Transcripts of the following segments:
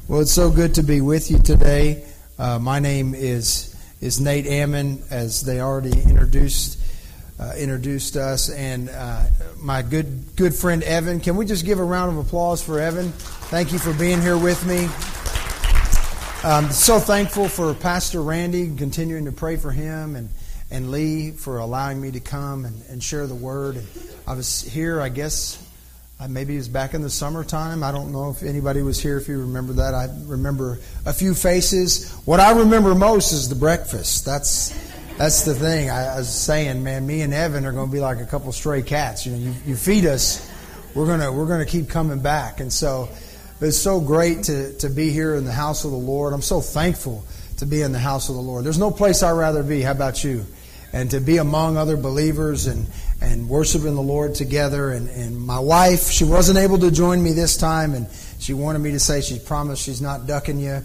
Well, it's so good to be with you today. My name is Nate Ammon, as they already introduced us, and my good friend Evan. Can we just give a round of applause for Evan? Thank you for being here with me. I'm so thankful for Pastor Randy, continuing to pray for him, and Lee for allowing me to come and share the word. And I was here, I guess, maybe it was back in the summertime. I don't know if anybody was here, if you remember that. I remember a few faces. What I remember most is the breakfast. That's the thing. I was saying, man, me and Evan are going to be like a couple stray cats. You feed us, we're gonna keep coming back. And so it's so great to be here in the house of the Lord. I'm so thankful to be in the house of the Lord. There's no place I'd rather be. How about you? And to be among other believers and worshiping the Lord together. And my wife, she wasn't able to join me this time, and she wanted me to say she promised she's not ducking you.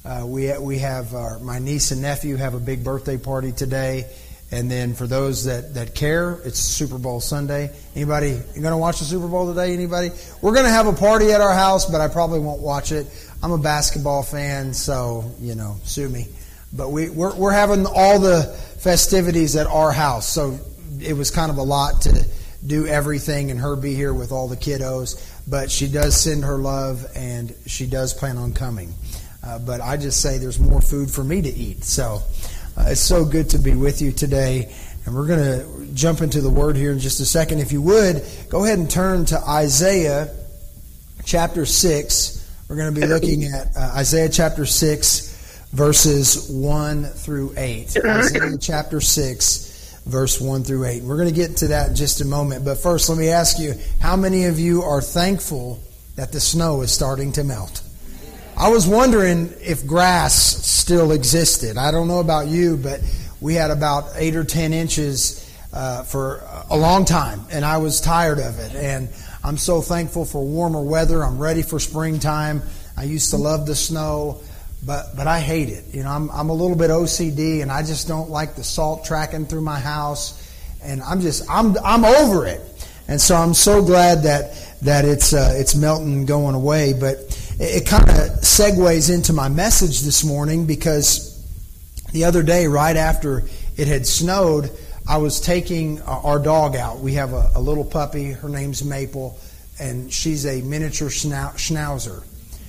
We have my niece and nephew have a big birthday party today. And then for those that care, it's Super Bowl Sunday. Anybody going to watch the Super Bowl today? Anybody? We're going to have a party at our house, but I probably won't watch it. I'm a basketball fan, so, sue me. But we're having all the festivities at our house, so it was kind of a lot to do everything and her be here with all the kiddos. But she does send her love, and she does plan on coming. But I just say there's more food for me to eat. So it's so good to be with you today. And we're going to jump into the Word here in just a second. If you would, go ahead and turn to Isaiah chapter 6. We're going to be looking at Isaiah chapter 6, verses 1 through 8. Isaiah chapter 6, verse 1 through 8. We're going to get to that in just a moment. But first, let me ask you, how many of you are thankful that the snow is starting to melt? I was wondering if grass still existed. I don't know about you, but we had about 8 or 10 inches for a long time, and I was tired of it. And I'm so thankful for warmer weather. I'm ready for springtime. I used to love the snow, but I hate it. I'm a little bit OCD, and I just don't like the salt tracking through my house. And I'm over it. And so I'm so glad that it's melting and going away. But it kind of segues into my message this morning, because the other day, right after it had snowed, I was taking our dog out. We have a little puppy. Her name's Maple, and she's a miniature schnauzer.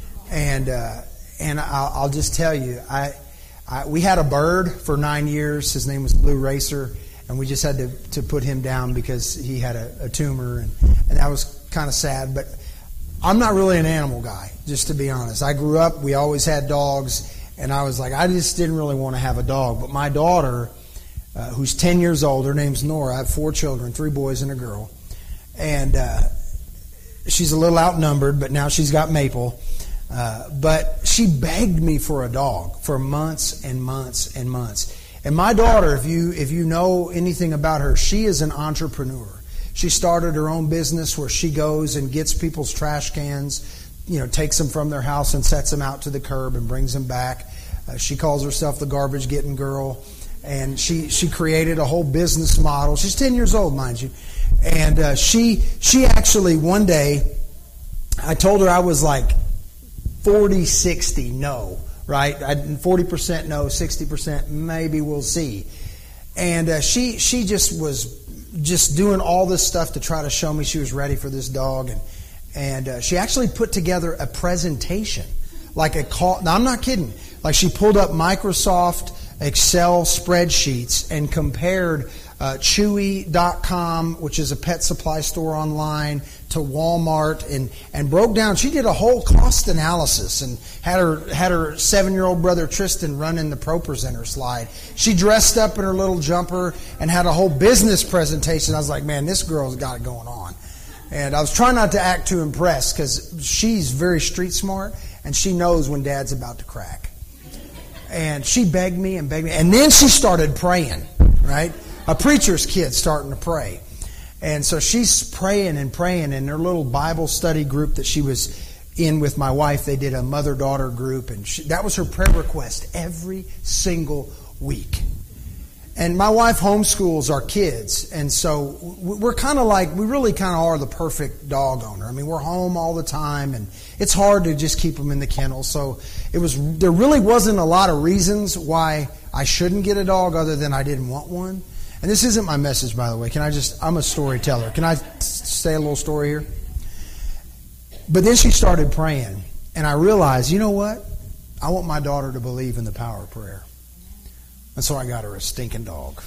And I'll just tell you, we had a bird for 9 years. His name was Blue Racer, and we just had to put him down because he had a tumor, and that was kind of sad. But I'm not really an animal guy, just to be honest. I grew up, we always had dogs, and I was like, I just didn't really want to have a dog. But my daughter, who's 10 years old, her name's Nora. I have 4 children, 3 boys and a girl. And she's a little outnumbered, but now she's got Maple. But she begged me for a dog for months and months and months. And my daughter, if you know anything about her, she is an entrepreneur. She started her own business where she goes and gets people's trash cans, takes them from their house and sets them out to the curb and brings them back. She calls herself the garbage getting girl. And she created a whole business model. She's 10 years old, mind you. And she actually, one day, I told her I was like 40-60 no, right? 40% no, 60% maybe we'll see. And she just was just doing all this stuff to try to show me she was ready for this dog. And she actually put together a presentation, like a call. Now, I'm not kidding. Like, she pulled up Microsoft Excel spreadsheets and compared Chewy.com, which is a pet supply store online, to Walmart, and broke down. She did a whole cost analysis and had her 7-year-old brother Tristan running the ProPresenter slide. She dressed up in her little jumper and had a whole business presentation. I was like, man, this girl's got it going on. And I was trying not to act too impressed, because she's very street smart, and she knows when Dad's about to crack. And she begged me, and then she started praying, right? A preacher's kid starting to pray. And so she's praying and praying, and her little Bible study group that she was in with my wife, they did a mother-daughter group, and that was her prayer request every single week. And my wife homeschools our kids, and so we're kind of like, we really kind of are the perfect dog owner. I mean, we're home all the time, and it's hard to just keep them in the kennel. So there really wasn't a lot of reasons why I shouldn't get a dog other than I didn't want one. And this isn't my message, by the way. I'm a storyteller. Can I say a little story here? But then she started praying, and I realized, you know what? I want my daughter to believe in the power of prayer. And so I got her a stinking dog.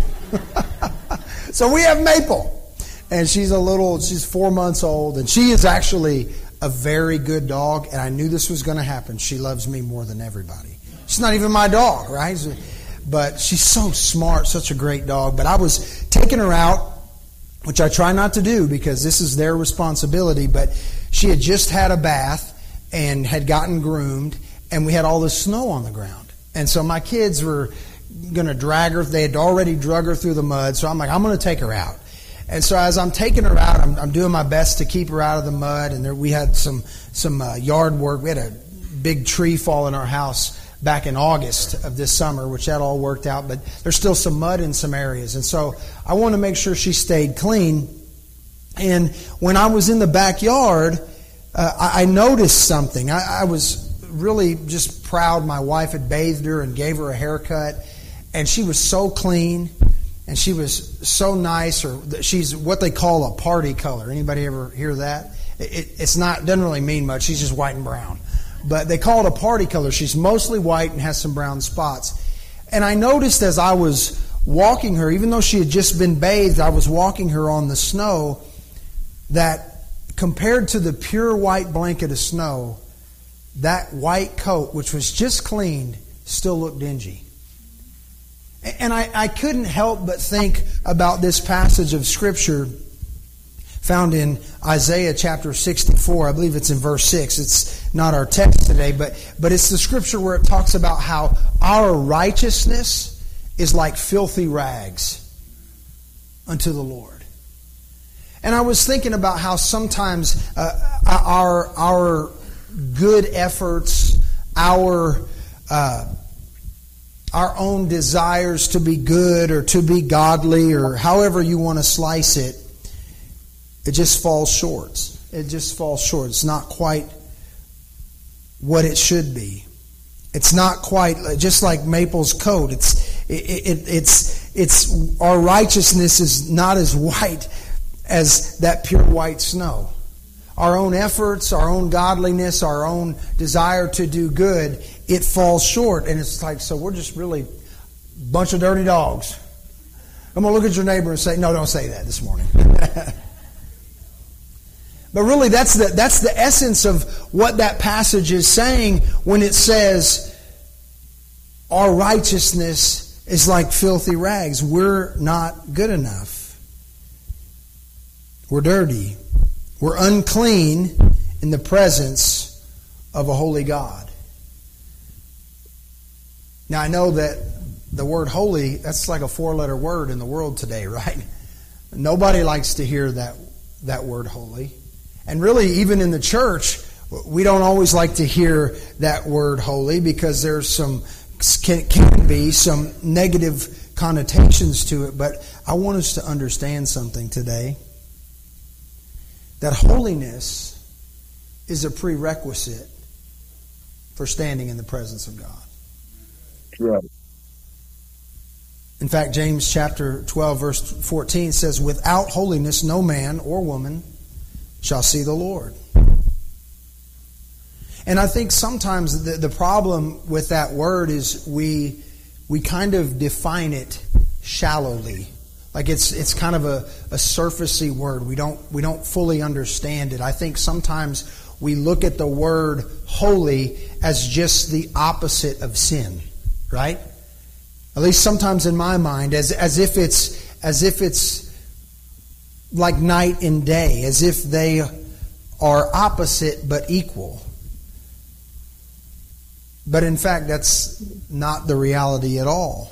So we have Maple. And she's 4 months old. And she is actually a very good dog. And I knew this was going to happen. She loves me more than everybody. She's not even my dog, right? But she's so smart, such a great dog. But I was taking her out, which I try not to do because this is their responsibility. But she had just had a bath and had gotten groomed. And we had all this snow on the ground. And so my kids were going to drag her. They had already drug her through the mud. So I'm like, I'm going to take her out. And so as I'm taking her out, I'm doing my best to keep her out of the mud. And we had some yard work. We had a big tree fall in our house back in August of this summer, which that all worked out. But there's still some mud in some areas. And so I want to make sure she stayed clean. And when I was in the backyard, I noticed something. I was really just proud. My wife had bathed her and gave her a haircut, and she was so clean, and she was so nice. Or she's what they call a party color. Anybody ever hear that? It's not, doesn't really mean much. She's just white and brown, but they call it a party color. She's mostly white and has some brown spots. And I noticed as I was walking her, even though she had just been bathed, I was walking her on the snow, that compared to the pure white blanket of snow, that white coat, which was just cleaned, still looked dingy. And I couldn't help but think about this passage of Scripture found in Isaiah chapter 64. I believe it's in verse 6. It's not our text today, but it's the Scripture where it talks about how our righteousness is like filthy rags unto the Lord. And I was thinking about how sometimes our good efforts, our own desires to be good or to be godly or however you want to slice it, it just falls short. It just falls short. It's not quite what it should be. It's not quite just like Maple's coat. It's our righteousness is not as white as that pure white snow. Our own efforts, our own godliness, our own desire to do good, it falls short. And it's like, so we're just really a bunch of dirty dogs. I'm going to look at your neighbor and say, no, don't say that this morning. But really, that's the essence of what that passage is saying when it says our righteousness is like filthy rags. We're not good enough. We're dirty. We're unclean in the presence of a holy God. Now, I know that the word holy, that's like a 4-letter word in the world today, right? Nobody likes to hear that word holy. And really, even in the church, we don't always like to hear that word holy because there's can be some negative connotations to it. But I want us to understand something today. That holiness is a prerequisite for standing in the presence of God. Right. In fact, James chapter 12, verse 14 says, without holiness no man or woman shall see the Lord. And I think sometimes the problem with that word is we kind of define it shallowly. Like it's kind of a surfacey word. We don't fully understand it. I think sometimes we look at the word holy as just the opposite of sin, right? At least sometimes in my mind, as if it's like night and day, as if they are opposite but equal. But in fact, that's not the reality at all.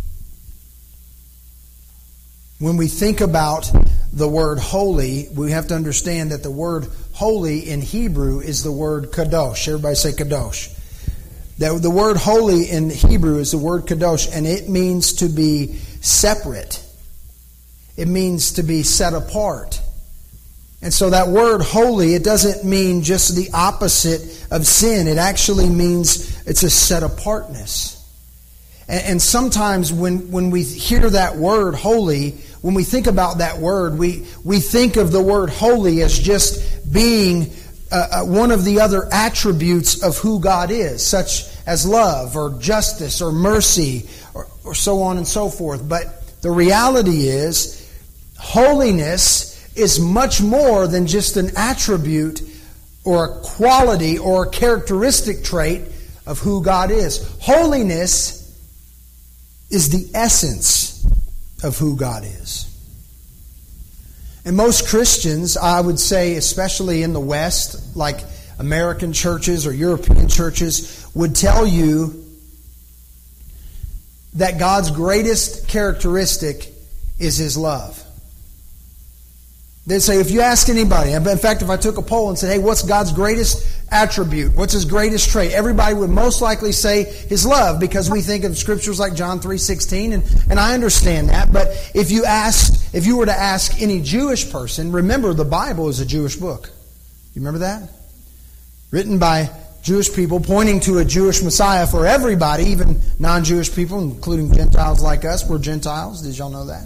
When we think about the word holy, we have to understand that the word holy in Hebrew is the word kadosh. Everybody say kadosh. The word holy in Hebrew is the word kadosh, and it means to be separate. It means to be set apart. And so that word holy, it doesn't mean just the opposite of sin. It actually means it's a set apartness. And sometimes when we hear that word holy, when we think about that word, we think of the word holy as just being one of the other attributes of who God is, such as love or justice or mercy or so on and so forth. But the reality is, holiness is much more than just an attribute or a quality or a characteristic trait of who God is. Holiness is the essence of who God is. And most Christians, I would say, especially in the West, like American churches or European churches, would tell you that God's greatest characteristic is His love. They'd say, if you ask anybody, in fact, if I took a poll and said, hey, what's God's greatest attribute? What's His greatest trait? Everybody would most likely say His love, because we think of scriptures like John 3:16, and I understand that. But if you were to ask any Jewish person, remember the Bible is a Jewish book. You remember that? Written by Jewish people, pointing to a Jewish Messiah for everybody, even non-Jewish people, including Gentiles like us. We're Gentiles. Did y'all know that?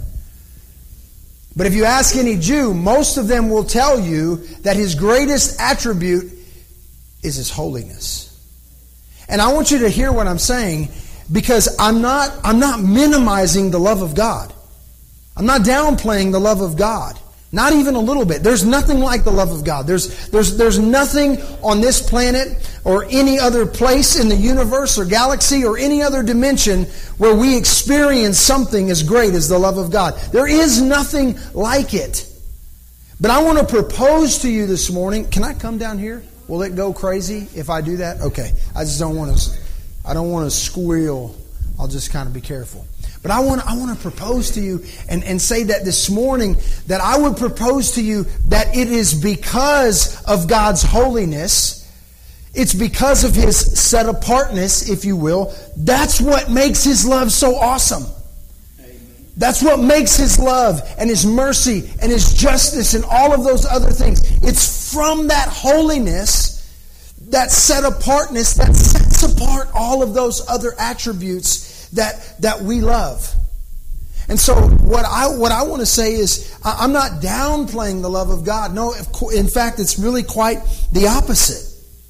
But if you ask any Jew, most of them will tell you that his greatest attribute is His holiness. And I want you to hear what I'm saying, because I'm not minimizing the love of God. I'm not downplaying the love of God. Not even a little bit. There's nothing like the love of God. There's nothing on this planet or any other place in the universe or galaxy or any other dimension where we experience something as great as the love of God. There is nothing like it. But I want to propose to you this morning. Can I come down here? Will it go crazy if I do that? Okay. I don't want to squeal. I'll just kind of be careful. But I want to propose to you and say that this morning, that I would propose to you that it is because of God's holiness, it's because of His set-apartness, if you will, that's what makes His love so awesome. That's what makes His love and His mercy and His justice and all of those other things. It's from that holiness, that set-apartness, that sets apart all of those other attributes that we love. And so what I want to say is, I'm not downplaying the love of God. No, in fact, it's really quite the opposite.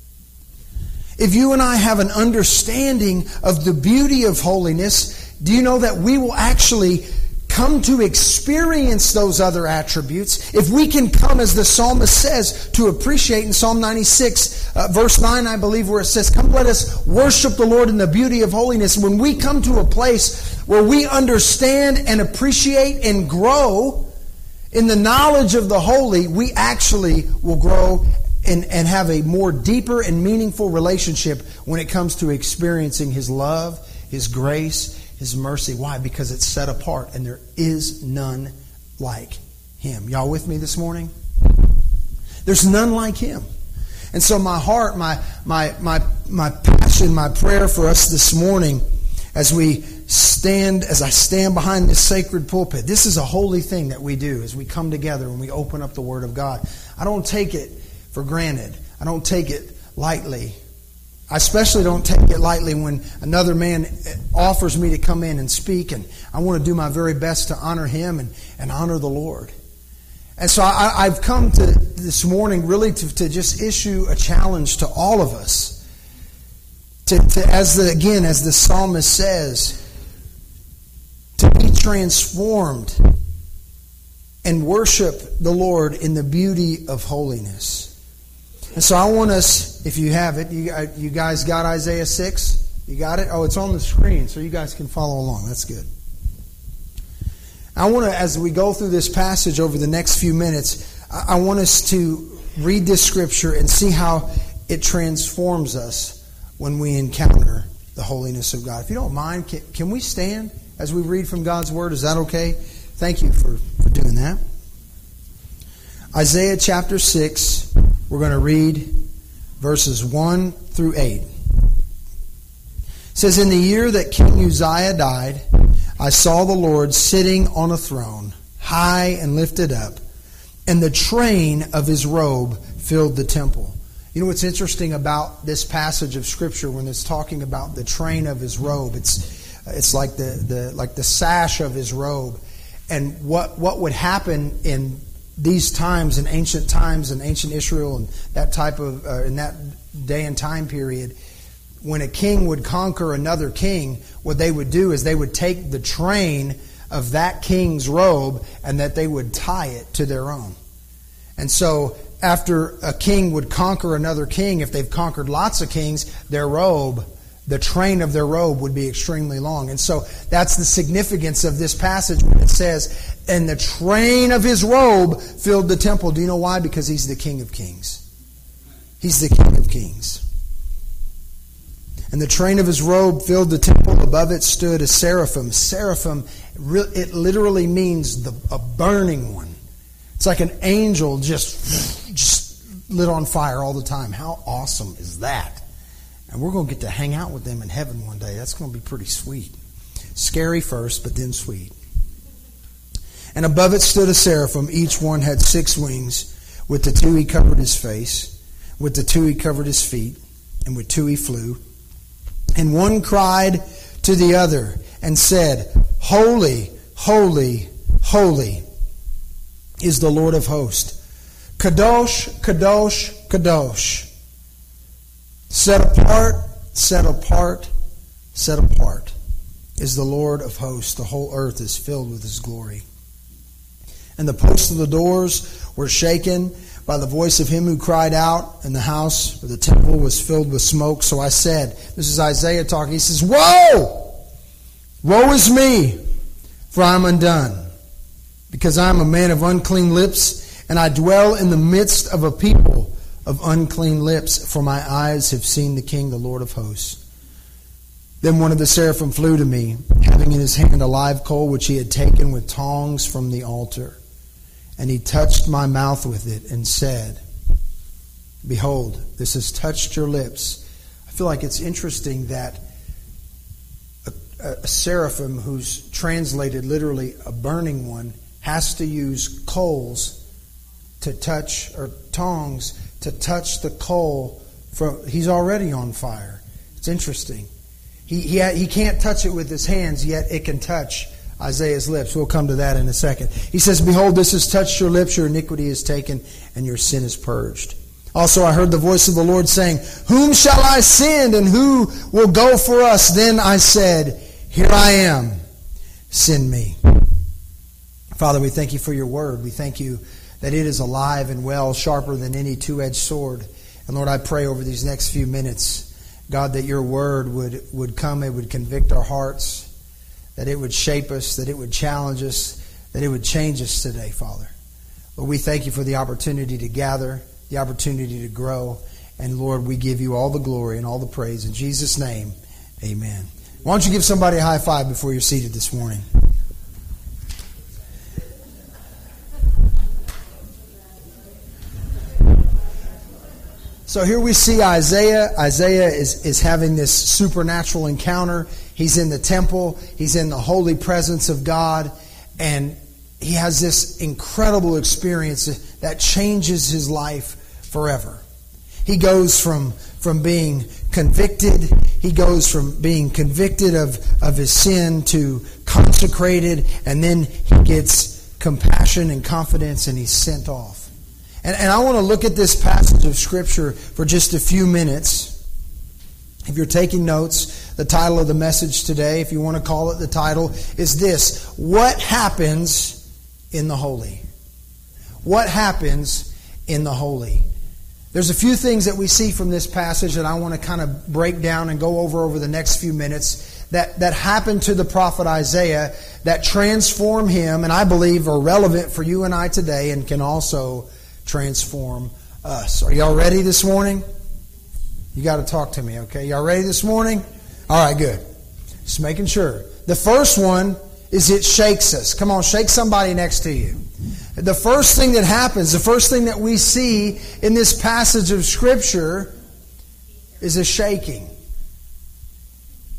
If you and I have an understanding of the beauty of holiness, do you know that we will actually come to experience those other attributes? If we can come, as the psalmist says, to appreciate in Psalm 96, verse 9, I believe, where it says, come, let us worship the Lord in the beauty of holiness. When we come to a place where we understand and appreciate and grow in the knowledge of the holy, we actually will grow and have a more deeper and meaningful relationship when it comes to experiencing His love, His grace, His mercy. Why? Because it's set apart, and there is none like Him. Y'all with me this morning? There's none like Him. And so my heart, my passion, my prayer for us this morning, as I stand behind this sacred pulpit, this is a holy thing that we do as we come together and we open up the Word of God. I don't take it for granted. I don't take it lightly. I especially don't take it lightly when another man offers me to come in and speak, and I want to do my very best to honor him and honor the Lord. And so I've come to this morning really to just issue a challenge to all of us. As the psalmist says, to be transformed and worship the Lord in the beauty of holiness. And so I want us, if you have it, you guys got Isaiah 6? You got it? Oh, it's on the screen, so you guys can follow along. That's good. I want to, as we go through this passage over the next few minutes, I want us to read this scripture and see how it transforms us when we encounter the holiness of God. If you don't mind, can we stand as we read from God's Word? Is that okay? Thank you for doing that. Isaiah chapter 6, we're going to read verses 1 through 8. It says, in the year that King Uzziah died, I saw the Lord sitting on a throne, high and lifted up, and the train of his robe filled the temple. You know what's interesting about this passage of Scripture when it's talking about the train of his robe? It's like the sash of his robe. And what would happen in these times, in ancient Israel, and that type of in that day and time period, when a king would conquer another king, what they would do is they would take the train of that king's robe and that they would tie it to their own. And so after a king would conquer another king, if they've conquered lots of kings, their robe, the train of their robe would be extremely long. And so that's the significance of this passage when it says, and the train of his robe filled the temple. Do you know why? Because he's the King of Kings. He's the King of Kings. And the train of his robe filled the temple. Above it stood a seraphim. Seraphim, it literally means a burning one. It's like an angel just lit on fire all the time. How awesome is that? And we're going to get to hang out with them in heaven one day. That's going to be pretty sweet. Scary first, but then sweet. And above it stood a seraphim. Each one had 6 wings. With the 2 he covered his face. With the 2 he covered his feet. And with 2 he flew. And one cried to the other and said, Holy, holy, holy is the Lord of hosts. Kadosh, Kadosh, Kadosh. Set apart, set apart, set apart is the Lord of hosts. The whole earth is filled with his glory. And the posts of the doors were shaken by the voice of him who cried out, and the house or the temple was filled with smoke. So I said, this is Isaiah talking, he says, Woe! Woe is me, for I am undone, because I am a man of unclean lips, and I dwell in the midst of a people of unclean lips, for my eyes have seen the King, the Lord of hosts. Then one of the seraphim flew to me, having in his hand a live coal which he had taken with tongs from the altar. And he touched my mouth with it and said, Behold, this has touched your lips. I feel like it's interesting that a seraphim, who's translated literally a burning one, has to use coals to touch, or tongs to touch the coal. He's already on fire. It's interesting. He can't touch it with his hands, yet it can touch Isaiah's lips. We'll come to that in a second. He says, Behold, this has touched your lips, your iniquity is taken, and your sin is purged. Also I heard the voice of the Lord saying, Whom shall I send, and who will go for us? Then I said, Here I am, send me. Father, we thank you for your word. We thank you that it is alive and well, sharper than any two-edged sword. And Lord, I pray over these next few minutes, God, that your word would come, it would convict our hearts, that it would shape us, that it would challenge us, that it would change us today, Father. Lord, we thank you for the opportunity to gather, the opportunity to grow. And Lord, we give you all the glory and all the praise. In Jesus' name, amen. Why don't you give somebody a high five before you're seated this morning? So here we see Isaiah. Isaiah is having this supernatural encounter. He's in the temple. He's in the holy presence of God. And he has this incredible experience that changes his life forever. He goes from being convicted. He goes from being convicted of his sin to consecrated. And then he gets compassion and confidence and he's sent off. And I want to look at this passage of Scripture for just a few minutes. If you're taking notes, the title of the message today, if you want to call it the title, is this: What happens in the holy? What happens in the holy? There's a few things that we see from this passage that I want to kind of break down and go over the next few minutes that happened to the prophet Isaiah that transform him, and I believe are relevant for you and I today and can also transform us. Are y'all ready this morning? You got to talk to me, okay? Y'all ready this morning? All right, good. Just making sure. The first one is it shakes us. Come on, shake somebody next to you. The first thing that happens, the first thing that we see in this passage of Scripture is a shaking.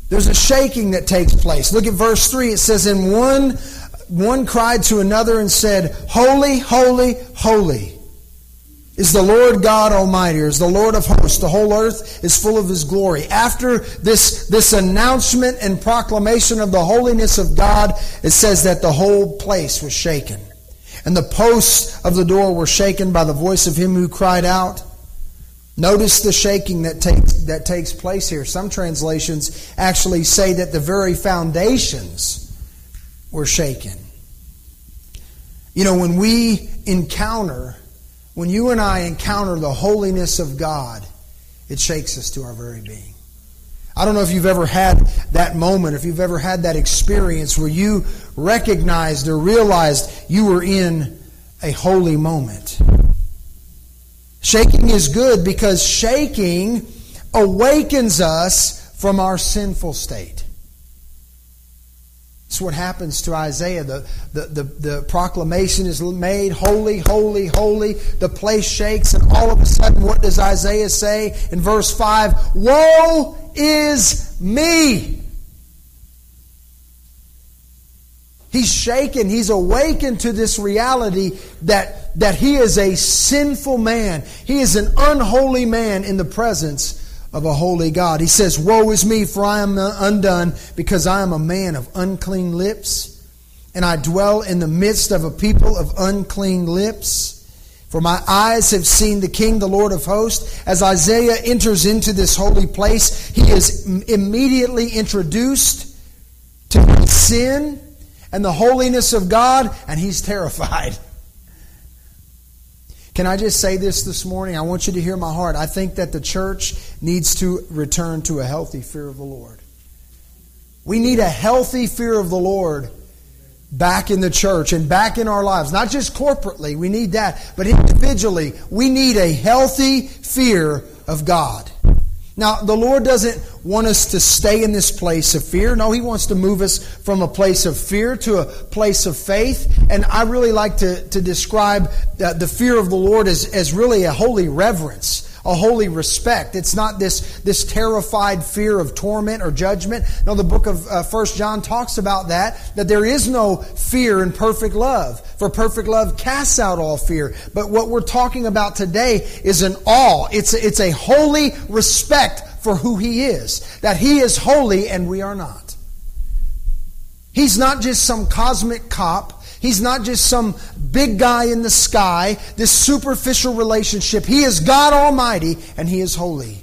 There's a shaking that takes place. Look at verse 3. It says, and one cried to another and said, Holy, holy, holy is the Lord God Almighty, or is the Lord of hosts. The whole earth is full of His glory. After this announcement and proclamation of the holiness of God, it says that the whole place was shaken. And the posts of the door were shaken by the voice of him who cried out. Notice the shaking that takes place here. Some translations actually say that the very foundations were shaken. You know, when you and I encounter the holiness of God, it shakes us to our very being. I don't know if you've ever had that moment, if you've ever had that experience where you recognized or realized you were in a holy moment. Shaking is good because shaking awakens us from our sinful state. It's what happens to Isaiah. The proclamation is made, holy, holy, holy. The place shakes, and all of a sudden, what does Isaiah say in verse 5? Woe is me! He's shaken. He's awakened to this reality that he is a sinful man. He is an unholy man in the presence of a holy God. He says, woe is me, for I am undone, because I am a man of unclean lips, and I dwell in the midst of a people of unclean lips. For my eyes have seen the King, the Lord of hosts. As Isaiah enters into this holy place, he is immediately introduced to his sin and the holiness of God, and he's terrified. Can I just say this morning? I want you to hear my heart. I think that the church needs to return to a healthy fear of the Lord. We need a healthy fear of the Lord back in the church and back in our lives. Not just corporately, we need that, but individually, we need a healthy fear of God. Now, the Lord doesn't want us to stay in this place of fear. No, He wants to move us from a place of fear to a place of faith. And I really like to describe the fear of the Lord as really a holy reverence, a holy respect. It's not this terrified fear of torment or judgment. No, the book of 1 John talks about that there is no fear in perfect love. For perfect love casts out all fear. But what we're talking about today is an awe. It's a holy respect for who He is. That He is holy and we are not. He's not just some cosmic cop. He's not just some big guy in the sky, this superficial relationship. He is God Almighty and He is holy.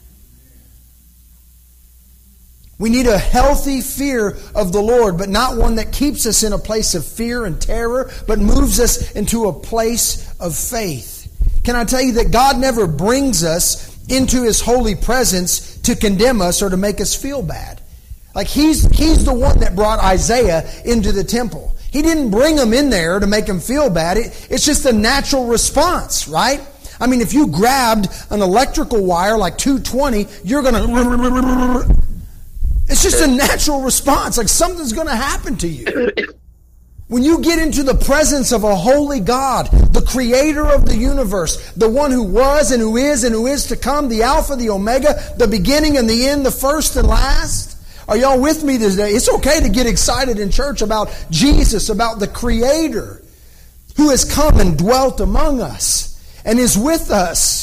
We need a healthy fear of the Lord, but not one that keeps us in a place of fear and terror, but moves us into a place of faith. Can I tell you that God never brings us into His holy presence to condemn us or to make us feel bad? Like He's the one that brought Isaiah into the temple. He didn't bring him in there to make him feel bad. It's just a natural response, right? I mean, if you grabbed an electrical wire like 220, you're going to... It's just a natural response. Like something's going to happen to you. When you get into the presence of a holy God, the creator of the universe, the one who was and who is to come, the Alpha, the Omega, the beginning and the end, the first and last. Are y'all with me today? It's okay to get excited in church about Jesus, about the Creator who has come and dwelt among us and is with us.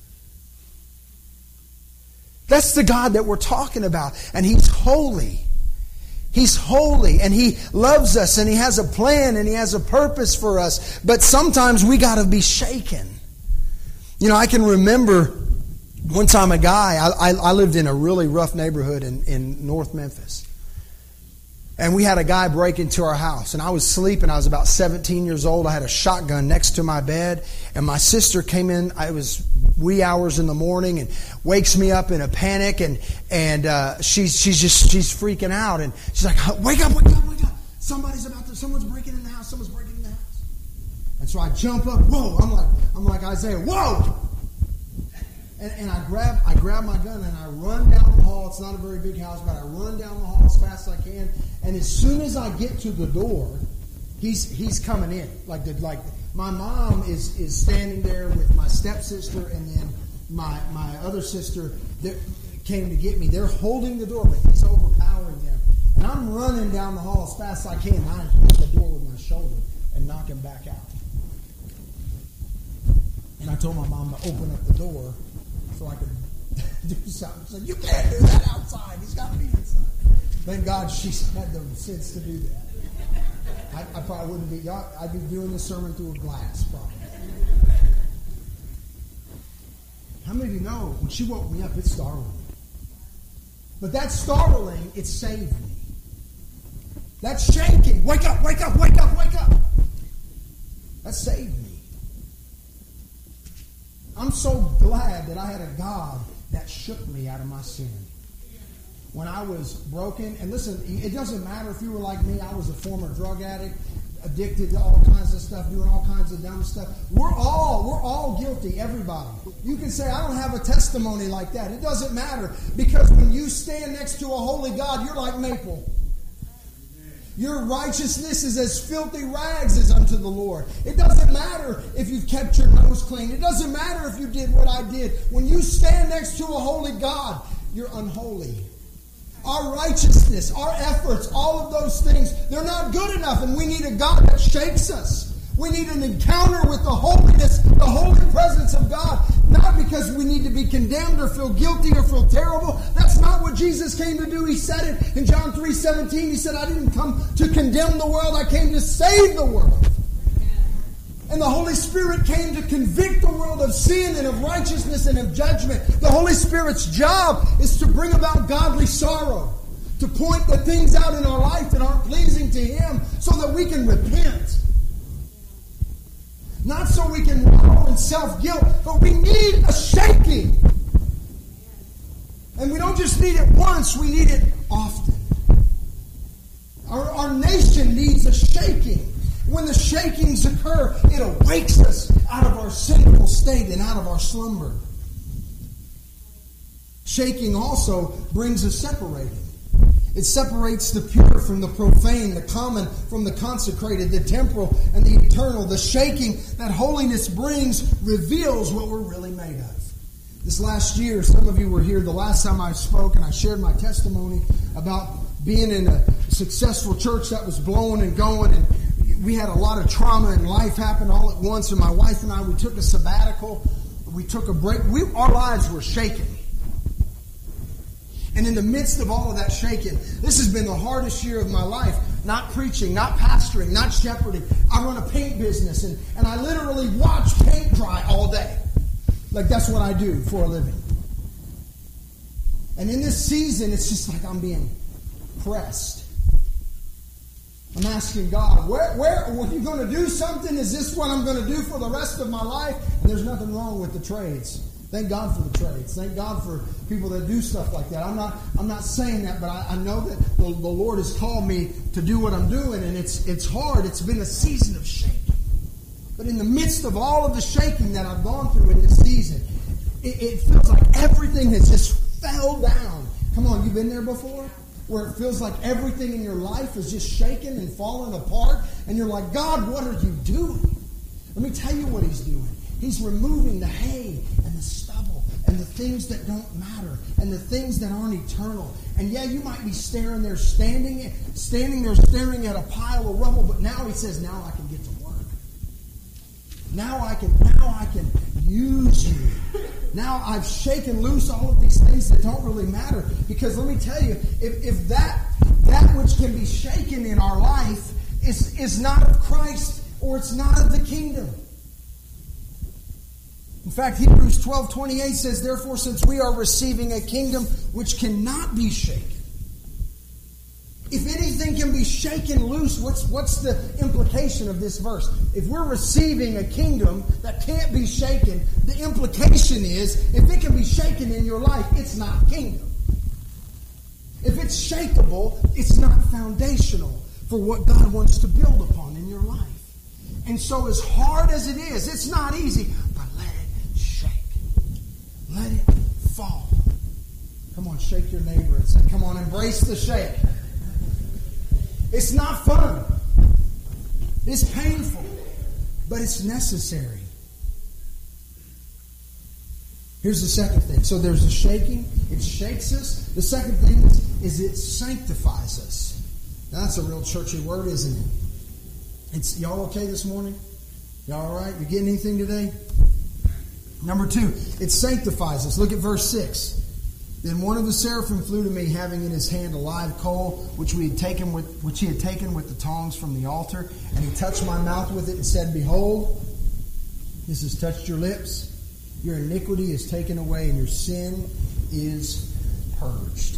That's the God that we're talking about. And He's holy. He's holy and He loves us and He has a plan and He has a purpose for us. But sometimes we got to be shaken. You know, I can remember one time a guy, I lived in a really rough neighborhood in North Memphis. And we had a guy break into our house. And I was sleeping. I was about 17 years old. I had a shotgun next to my bed. And my sister came in. It was wee hours in the morning and wakes me up in a panic. And she's freaking out. And she's like, wake up. Someone's breaking in the house. And so I jump up. Whoa. I'm like Isaiah. Whoa. And I grab my gun and I run down the hall. It's not a very big house, but I run down the hall as fast as I can. And as soon as I get to the door, he's coming in. Like my mom is standing there with my stepsister and then my other sister. came to get me. They're holding the door, but he's overpowering them. And I'm running down the hall as fast as I can. I hit the door with my shoulder and knock him back out. And I told my mom to open up the door so I could do something. She said, you can't do that outside. He's got to be inside. Thank God she had the sense to do that. I probably wouldn't be. I'd be doing the sermon through a glass, probably. How many of you know when she woke me up, it startled me? But that startling, it saved me. That shaking, wake up, wake up, wake up, wake up. That saved me. I'm so glad that I had a God that shook me out of my sin. When I was broken, and listen, it doesn't matter if you were like me. I was a former drug addict, addicted to all kinds of stuff, doing all kinds of dumb stuff. We're all guilty, everybody. You can say, I don't have a testimony like that. It doesn't matter, because when you stand next to a holy God, you're like maple. Your righteousness is as filthy rags as unto the Lord. It doesn't matter if you've kept your nose clean. It doesn't matter if you did what I did. When you stand next to a holy God, you're unholy. Our righteousness, our efforts, all of those things, they're not good enough, and we need a God that shakes us. We need an encounter with the holiness, the holy presence of God. Not because we need to be condemned or feel guilty or feel terrible. That's not what Jesus came to do. He said it in John 3:17. He said, I didn't come to condemn the world. I came to save the world. And the Holy Spirit came to convict the world of sin and of righteousness and of judgment. The Holy Spirit's job is to bring about godly sorrow, to point the things out in our life that aren't pleasing to Him so that we can repent. Not so we can wallow in self-guilt, but we need a shaking. And we don't just need it once, we need it often. Our nation needs a shaking. When the shakings occur, it awakes us out of our sinful state and out of our slumber. Shaking also brings a separating. It separates the pure from the profane, the common from the consecrated, the temporal and the eternal. The shaking that holiness brings reveals what we're really made of. This last year, some of you were here the last time I spoke, and I shared my testimony about being in a successful church that was blowing and going, and we had a lot of trauma and life happened all at once, and my wife and I, we took a sabbatical. We took a break. Our lives were shaken. And in the midst of all of that shaking, this has been the hardest year of my life. Not preaching, not pastoring, not shepherding. I run a paint business, and I literally watch paint dry all day. Like, that's what I do for a living. And in this season, it's just like I'm being pressed. I'm asking God, where are you going to do something? Is this what I'm going to do for the rest of my life? And there's nothing wrong with the trades. Thank God for the trades. Thank God for people that do stuff like that. I'm not saying that, but I know that the Lord has called me to do what I'm doing, and it's hard. It's been a season of shaking. But in the midst of all of the shaking that I've gone through in this season, it feels like everything has just fell down. Come on, you've been there before? Where it feels like everything in your life is just shaking and falling apart, and you're like, God, what are you doing? Let me tell you what He's doing. He's removing the hay and the stubble and the things that don't matter and the things that aren't eternal. And yeah, you might be standing there staring at a pile of rubble, but now He says, now I can get to work. Now I can use you. Now I've shaken loose all of these things that don't really matter. Because let me tell you, if that which can be shaken in our life is not of Christ, or it's not of the kingdom. In fact, Hebrews 12:28 says, therefore, since we are receiving a kingdom which cannot be shaken. If anything can be shaken loose, what's the implication of this verse? If we're receiving a kingdom that can't be shaken, the implication is, if it can be shaken in your life, it's not kingdom. If it's shakeable, it's not foundational for what God wants to build upon in your life. And so as hard as it is, it's not easy, but let it shake. Let it fall. Come on, shake your neighbor and say, come on, embrace the shake. It's not fun. It's painful, but it's necessary. Here's the second thing. So there's a shaking. It shakes us. The second thing is it sanctifies us. Now, that's a real churchy word, isn't it? Y'all okay this morning? Y'all all right? You getting anything today? Number 2, it sanctifies us. Look at verse 6. Then one of the seraphim flew to me, having in his hand a live coal, which he had taken with the tongs from the altar, and he touched my mouth with it and said, "Behold, this has touched your lips. Your iniquity is taken away, and your sin is purged."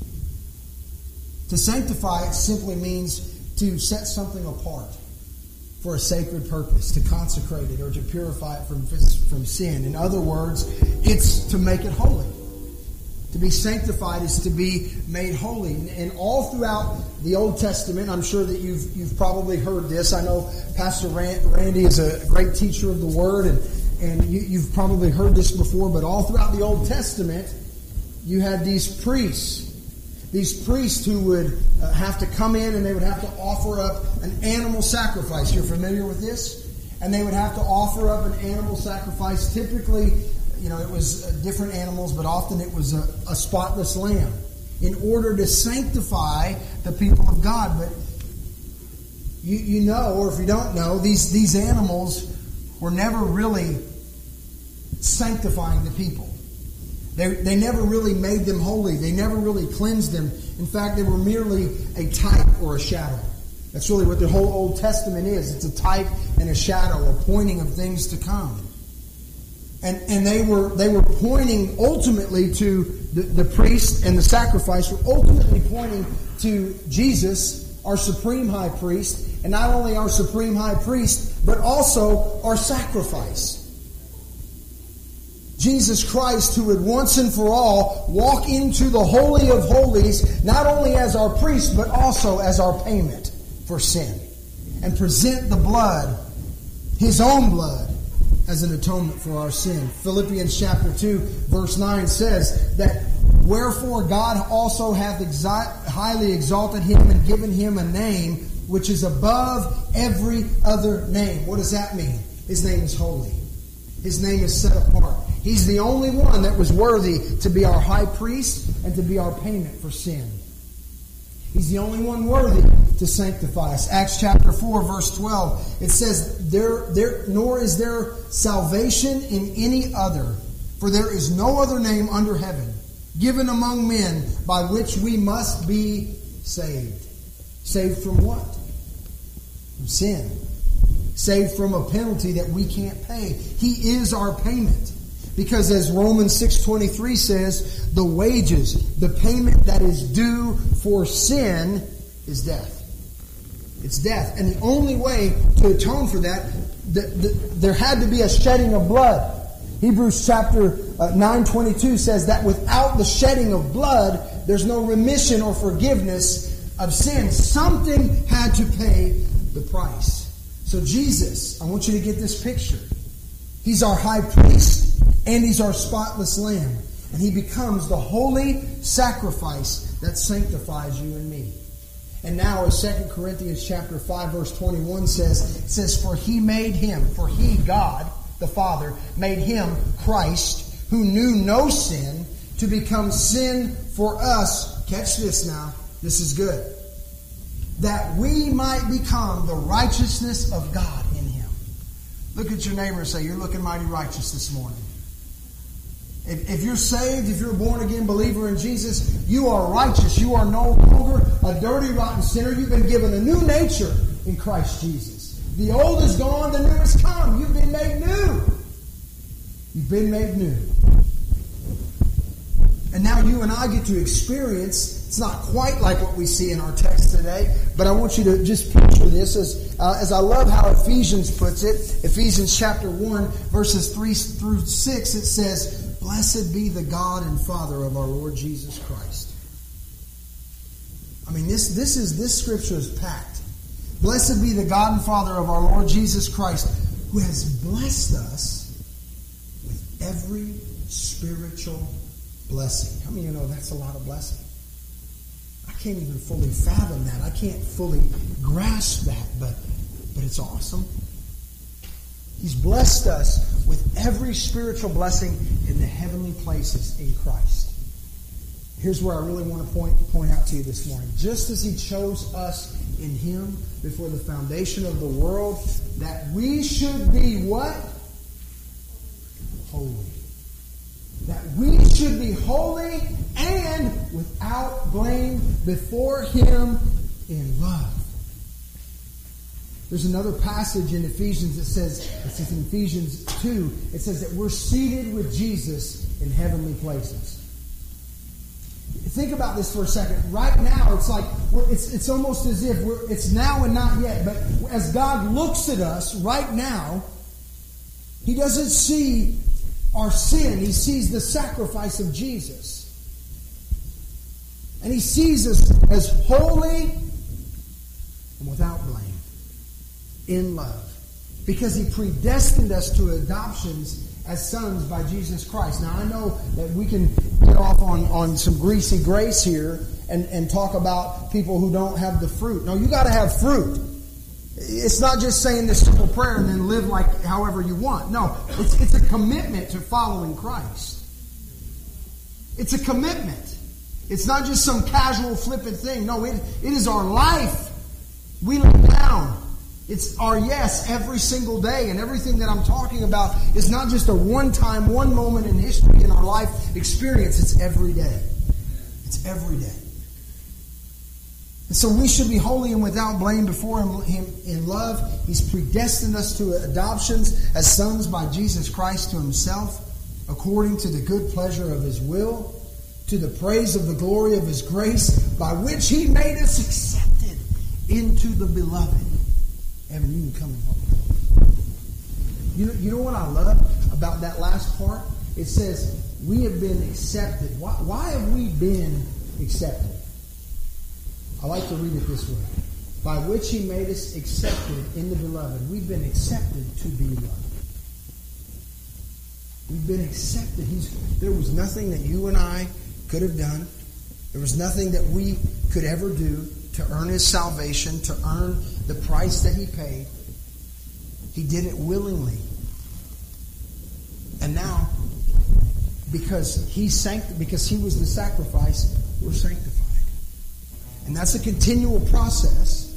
To sanctify simply means to set something apart for a sacred purpose, to consecrate it or to purify it from sin. In other words, it's to make it holy. To be sanctified is to be made holy. And all throughout the Old Testament, I'm sure that you've probably heard this. I know Pastor Randy is a great teacher of the Word, and you've probably heard this before, but all throughout the Old Testament, you had these priests who would have to come in and they would have to offer up an animal sacrifice. You're familiar with this? And they would have to offer up an animal sacrifice. Typically, it was different animals, but often it was a spotless lamb in order to sanctify the people of God. But you know, or if you don't know, these animals were never really sanctifying the people. They never really made them holy. They never really cleansed them. In fact, they were merely a type or a shadow. That's really what the whole Old Testament is. It's a type and a shadow, a pointing of things to come. And they were pointing ultimately to the priest, and the sacrifice were ultimately pointing to Jesus, our supreme high priest, and not only our supreme high priest, but also our sacrifice. Jesus Christ, who would once and for all walk into the Holy of Holies, not only as our priest, but also as our payment for sin, and present the blood, His own blood, as an atonement for our sin. Philippians chapter 2, verse 9 says that, "Wherefore God also hath highly exalted Him and given Him a name which is above every other name." What does that mean? His name is holy. His name is set apart. He's the only one that was worthy to be our high priest and to be our payment for sin. He's the only one worthy to sanctify us. Acts chapter 4, verse 12, it says, "Nor is there salvation in any other, for there is no other name under heaven given among men by which we must be saved." Saved from what? From sin. Saved from a penalty that we can't pay. He is our payment. Because as Romans 6:23 says, the wages, the payment that is due for sin is death. It's death. And the only way to atone for that, there had to be a shedding of blood. Hebrews chapter 9:22 says that without the shedding of blood, there's no remission or forgiveness of sin. Something had to pay the price. So Jesus, I want you to get this picture. He's our high priest. And He's our spotless lamb. And He becomes the holy sacrifice that sanctifies you and me. And now as 2 Corinthians chapter 5 verse 21 says, "For He made Him," for He, God, the Father, made Him, Christ, who knew no sin, to become sin for us. Catch this now. This is good. That we might become the righteousness of God in Him. Look at your neighbor and say, "You're looking mighty righteous this morning." If you're saved, if you're a born-again believer in Jesus, you are righteous. You are no longer a dirty, rotten sinner. You've been given a new nature in Christ Jesus. The old is gone, the new has come. You've been made new. You've been made new. And now you and I get to experience, it's not quite like what we see in our text today, but I want you to just picture this as I love how Ephesians puts it. Ephesians chapter 1, verses 3 through 6, it says, "Blessed be the God and Father of our Lord Jesus Christ." I mean, this scripture is packed. "Blessed be the God and Father of our Lord Jesus Christ, who has blessed us with every spiritual blessing." How many of you know that's a lot of blessing? I can't even fully fathom that. I can't fully grasp that, but it's awesome. He's blessed us with every spiritual blessing in the heavenly places in Christ. Here's where I really want to point out to you this morning. Just as He chose us in Him before the foundation of the world, that we should be what? Holy. That we should be holy and without blame before Him in love. There's another passage in Ephesians that says, it's in Ephesians 2, it says that we're seated with Jesus in heavenly places. Think about this for a second. Right now, it's like, it's almost as if it's now and not yet. But as God looks at us right now, He doesn't see our sin. He sees the sacrifice of Jesus. And He sees us as holy and without blame, in love. Because He predestined us to adoptions as sons by Jesus Christ. Now I know that we can get off on some greasy grace here and talk about people who don't have the fruit. No, you got to have fruit. It's not just saying this simple prayer and then live like however you want. No, it's a commitment to following Christ. It's a commitment. It's not just some casual, flippant thing. No, it is our life. We lay down. It's our yes every single day. And everything that I'm talking about is not just a one-time, one moment in history in our life experience. It's every day. It's every day. And so we should be holy and without blame before Him in love. He's predestined us to adoptions as sons by Jesus Christ to Himself, according to the good pleasure of His will, to the praise of the glory of His grace, by which He made us accepted into the Beloved. Evan, you can come and help me. You know what I love about that last part? It says, we have been accepted. Why have we been accepted? I like to read it this way. By which He made us accepted in the Beloved. We've been accepted to be loved. We've been accepted. There was nothing that you and I could have done. There was nothing that we could ever do to earn His salvation, to earn the price that He paid. He did it willingly. And now, because He was the sacrifice, we're sanctified. And that's a continual process.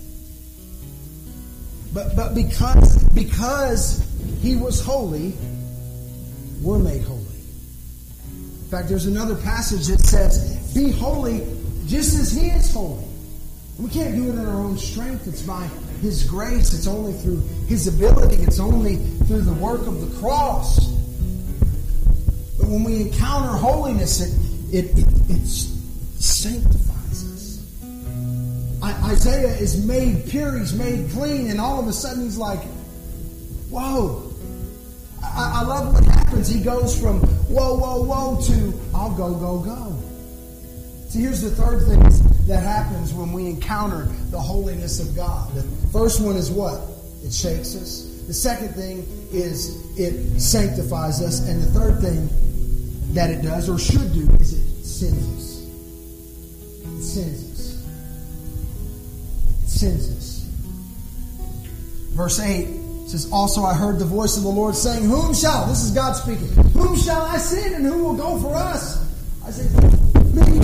But because He was holy, we're made holy. In fact, there's another passage that says, be holy just as He is holy. We can't do it in our own strength. It's by His grace. It's only through His ability. It's only through the work of the cross. But when we encounter holiness, it sanctifies us. Isaiah is made pure. He's made clean. And all of a sudden he's like, whoa. I love what happens. He goes from whoa, whoa, whoa to I'll go, go, go. See, here's the third thing that happens when we encounter the holiness of God. The first one is what? It shakes us. The second thing is it sanctifies us. And the third thing that it does, or should do, is it sins us. It sins us. It sins us. Verse 8 says, also I heard the voice of the Lord saying, this is God speaking, whom shall I send and who will go for us? I said, me.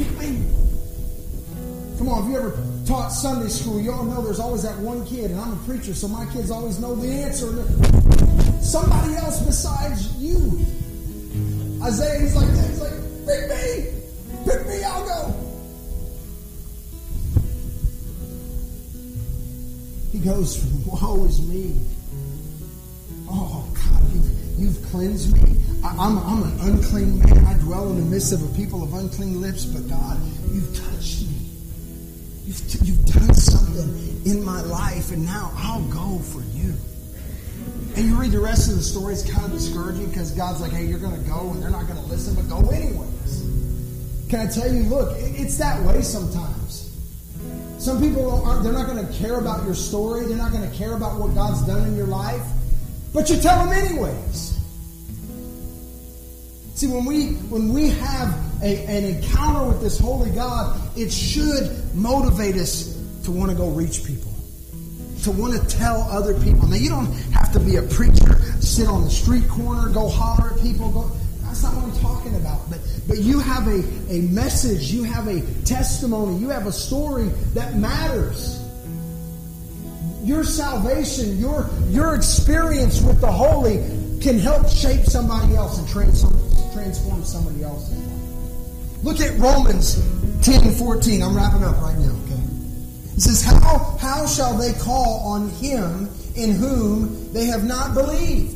Come on, if you ever taught Sunday school, you all know there's always that one kid, and I'm a preacher, so my kids always know the answer. Somebody else besides you. Isaiah, he's like that. He's like, pick me, I'll go. He goes from, woe is me. Oh, God, you've cleansed me. I'm an unclean man. I dwell in the midst of a people of unclean lips, but God, you've touched me. You've done something in my life, and now I'll go for you. And you read the rest of the story, it's kind of discouraging because God's like, hey, you're going to go, and they're not going to listen, but go anyways. Can I tell you, look, it's that way sometimes. Some people, they're not going to care about your story. They're not going to care about what God's done in your life, but you tell them anyways. See, when we have an encounter with this holy God, it should motivate us to want to go reach people. to want to tell other people. Now, you don't have to be a preacher, sit on the street corner, go holler at people. That's not what I'm talking about. But you have a message, you have a testimony, you have a story that matters. Your salvation, your experience with the Holy can help shape somebody else and transform somebody else's life. Look at Romans 10:14. I'm wrapping up right now, okay? It says, How shall they call on Him in whom they have not believed?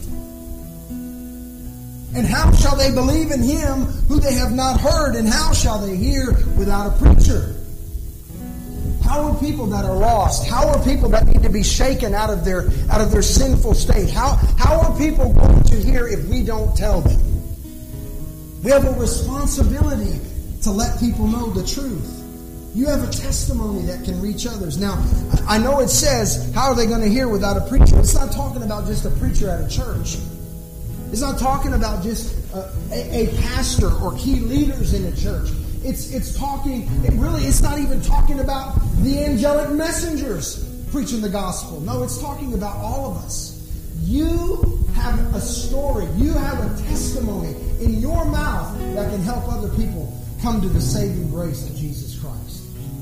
And how shall they believe in Him who they have not heard? And how shall they hear without a preacher? How are people that are lost? How are people that need to be shaken out of their sinful state? How are people going to hear if we don't tell them? We have a responsibility to let people know the truth. You have a testimony that can reach others. Now, I know it says, how are they going to hear without a preacher? It's not talking about just a preacher at a church. It's not talking about just a pastor or key leaders in a church. It's not even talking about the angelic messengers preaching the gospel. No, it's talking about all of us. You have a story. You have a testimony in your mouth that can help other people come to the saving grace of Jesus Christ.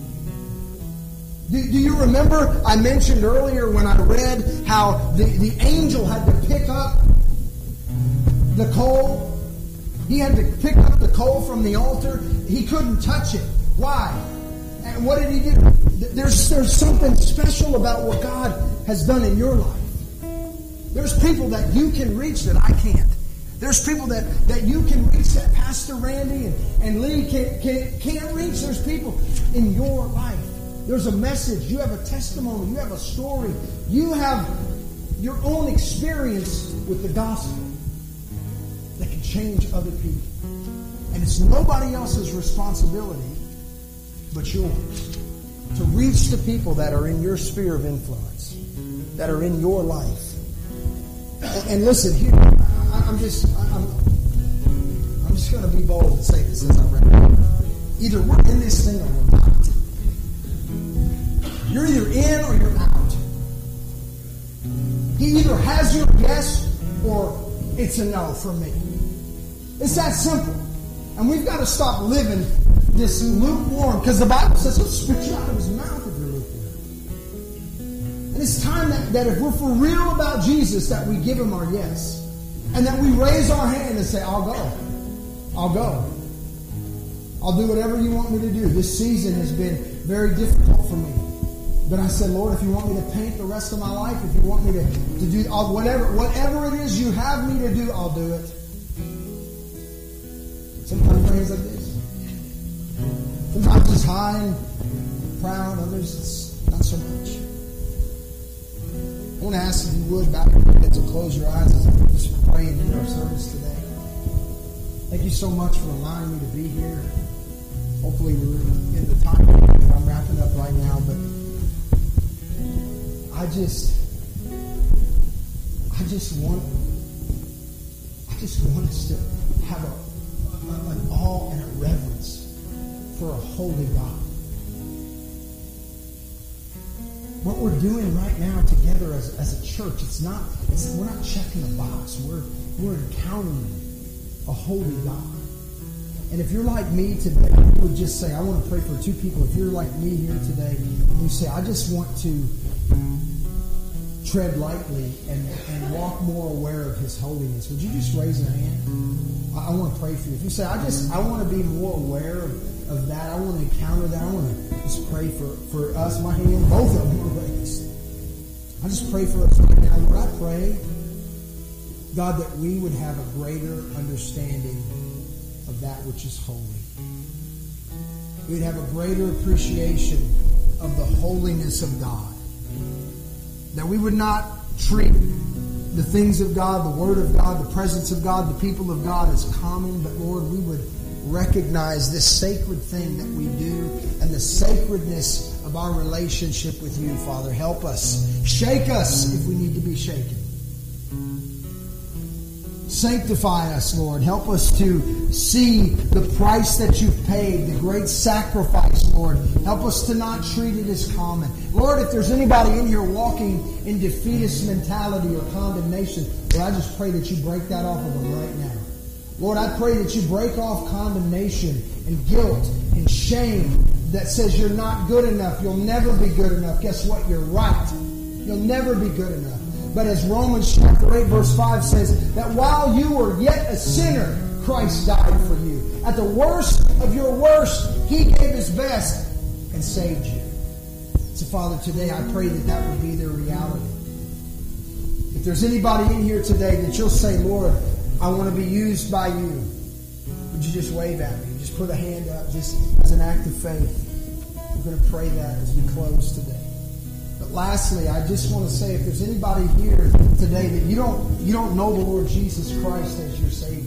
Do you remember I mentioned earlier when I read how the angel had to pick up the coal? He had to pick up the coal from the altar. He couldn't touch it. Why? And what did he do? There's something special about what God has done in your life. There's people that you can reach that I can't. There's people that you can reach that Pastor Randy and Lee can't reach. There's people in your life. There's a message. You have a testimony. You have a story. You have your own experience with the gospel that can change other people. And it's nobody else's responsibility but yours to reach the people that are in your sphere of influence, that are in your life. And listen, here, I'm just going to be bold and say this as I read it. Either we're in this thing or we're not. You're either in or you're out. He either has your yes or it's a no from me. It's that simple. And we've got to stop living this lukewarm, because the Bible says he'll spit you out of his mouth if you're lukewarm. And it's time that if we're for real about Jesus, that we give him our yes. And that we raise our hand and say, I'll go. I'll go. I'll do whatever you want me to do. This season has been very difficult for me. But I said, Lord, if you want me to paint the rest of my life, if you want me to do whatever it is you have me to do, I'll do it. Sometimes praise like this. Sometimes it's high and proud. Others it's not so much. I want to ask if you would bow your heads and close your eyes as we just pray and end our service today. Thank you so much for allowing me to be here. Hopefully we're in the time that I'm wrapping up right now, but I just want us to have an awe and a reverence for a holy God. What we're doing right now together as a church, we're not checking a box. We're encountering a holy God. And if you're like me today, you would just say, I want to pray for two people. If you're like me here today, and you say, I just want to tread lightly and walk more aware of His holiness, would you just raise a hand? I want to pray for you. If you say, I want to be more aware of that, I want to encounter that, I want to just pray for us. My hand, both of them are raised. I just pray for us right now. Lord, I pray, God, that we would have a greater understanding of that which is holy. We'd have a greater appreciation of the holiness of God. That we would not treat the things of God, the Word of God, the presence of God, the people of God as common, but Lord, we would recognize this sacred thing that we do and the sacredness of our relationship with you, Father. Help us. Shake us if we need to be shaken. Sanctify us, Lord. Help us to see the price that you've paid, the great sacrifice, Lord. Help us to not treat it as common. Lord, if there's anybody in here walking in defeatist mentality or condemnation, Lord, I just pray that you break that off of them right now. Lord, I pray that you break off condemnation and guilt and shame that says you're not good enough. You'll never be good enough. Guess what? You're right. You'll never be good enough. But as Romans chapter 8 verse 5 says, that while you were yet a sinner, Christ died for you. At the worst of your worst, He gave His best and saved you. So Father, today I pray that that would be their reality. If there's anybody in here today that you'll say, Lord, I want to be used by you, would you just wave at me? Just put a hand up just as an act of faith. We're going to pray that as we close today. But lastly, I just want to say, if there's anybody here today that you don't know the Lord Jesus Christ as your Savior,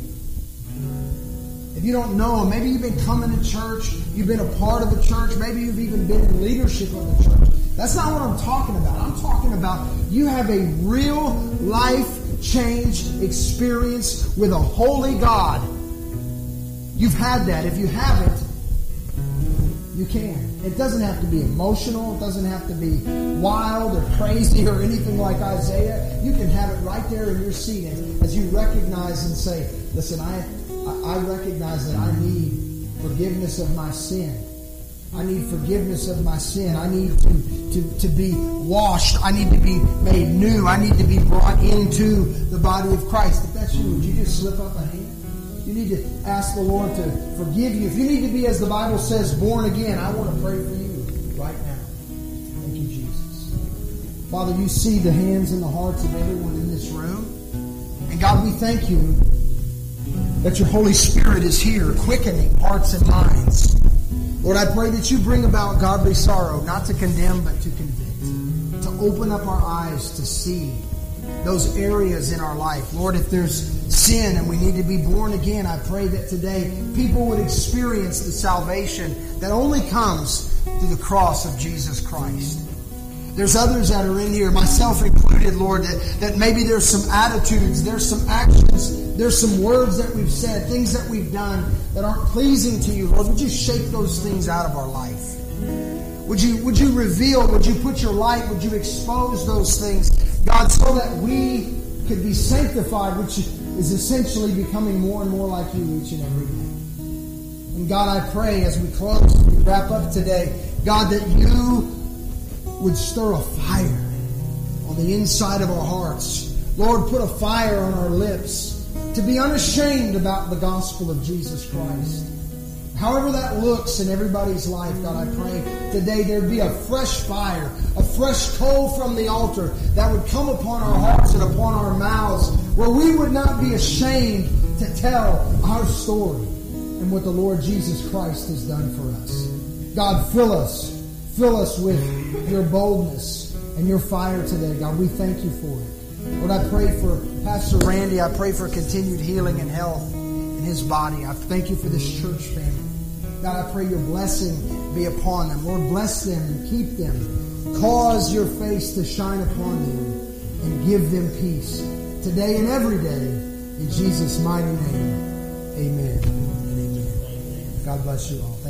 if you don't know Him, maybe you've been coming to church, you've been a part of the church, maybe you've even been in leadership of the church. That's not what I'm talking about. I'm talking about you have a real life change experience with a holy God. You've had that. If you haven't, you can. It doesn't have to be emotional. It doesn't have to be wild or crazy or anything like Isaiah. You can have it right there in your seat as you recognize and say, listen, I recognize that I need forgiveness of my sin. I need forgiveness of my sin. I need to be washed. I need to be made new. I need to be brought into the body of Christ. If that's you, would you just slip up a hand? You need to ask the Lord to forgive you. If you need to be, as the Bible says, born again, I want to pray for you right now. Thank you, Jesus. Father, you see the hands and the hearts of everyone in this room. And God, we thank you that your Holy Spirit is here, quickening hearts and minds. Lord, I pray that you bring about godly sorrow, not to condemn, but to convict. To open up our eyes to see those areas in our life. Lord, if there's sin and we need to be born again, I pray that today people would experience the salvation that only comes through the cross of Jesus Christ. There's others that are in here, myself included, Lord, that maybe there's some attitudes, there's some actions, there's some words that we've said, things that we've done that aren't pleasing to you. Lord, would you shake those things out of our life? Would you reveal, would you put your light, would you expose those things, God, so that we could be sanctified, which is essentially becoming more and more like you each and every day. And God, I pray as we close, as we wrap up today, God, that you would stir a fire on the inside of our hearts. Lord, put a fire on our lips to be unashamed about the gospel of Jesus Christ. However that looks in everybody's life, God, I pray today there'd be a fresh fire, a fresh coal from the altar that would come upon our hearts and upon our mouths, where we would not be ashamed to tell our story and what the Lord Jesus Christ has done for us. God, fill us with your boldness and your fire today. God, we thank you for it. Lord, I pray for Pastor Randy. I pray for continued healing and health in his body. I thank you for this church family. God, I pray your blessing be upon them. Lord, bless them and keep them. Cause your face to shine upon them and give them peace today and every day. In Jesus' mighty name, amen and amen. God bless you all.